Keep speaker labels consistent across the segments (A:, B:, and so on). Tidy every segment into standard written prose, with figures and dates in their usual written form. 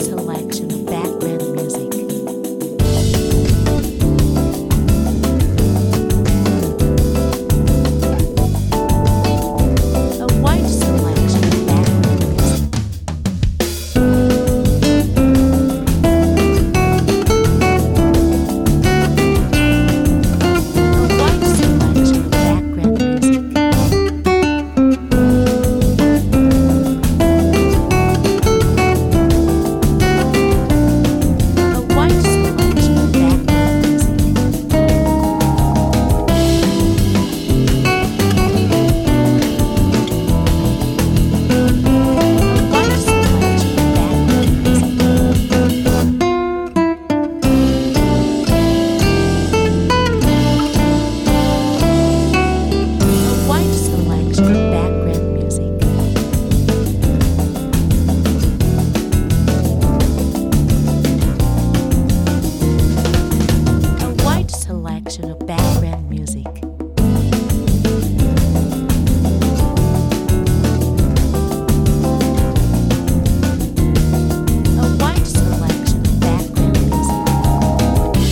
A: selection of background music. A wide selection of background music. A wide selection of background music. A wide selection of background music. A wide selection of background music. A wide selection of background music. A wide selection of background music. A wide selection of background music.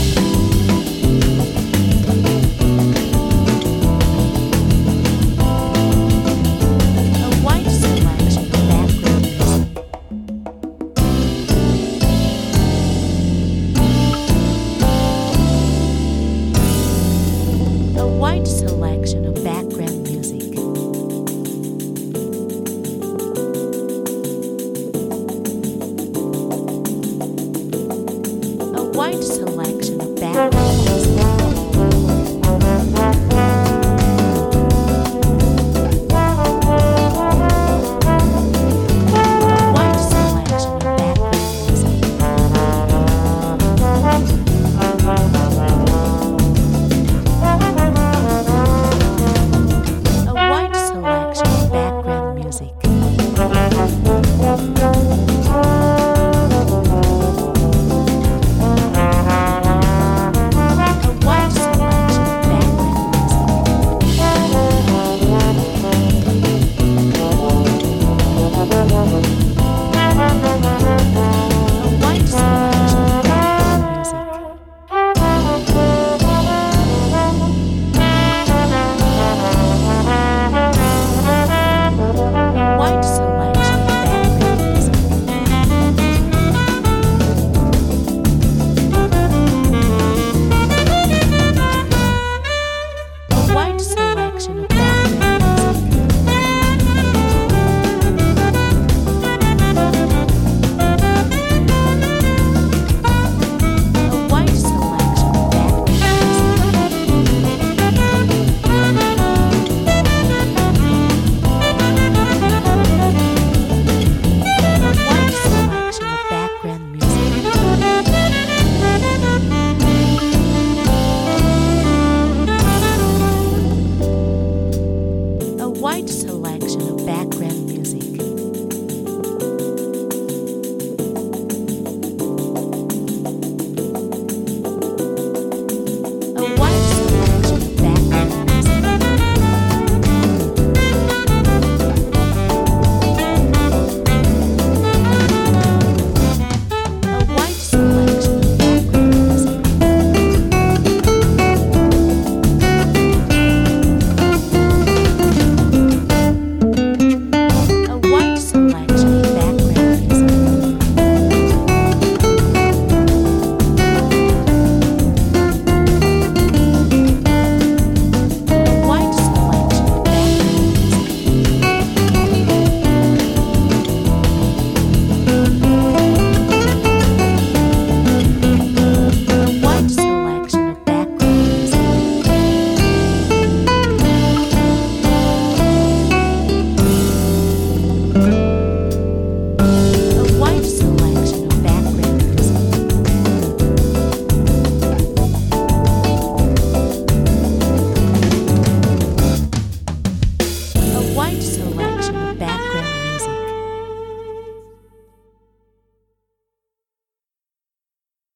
A: A wide selection of background music. A wide selection of background music. A wide selection of background music. A wide selection of background music. A wide selection of background music. A wide selection of background music. A wide selection of background music. Wide selection of background music. A wide selection of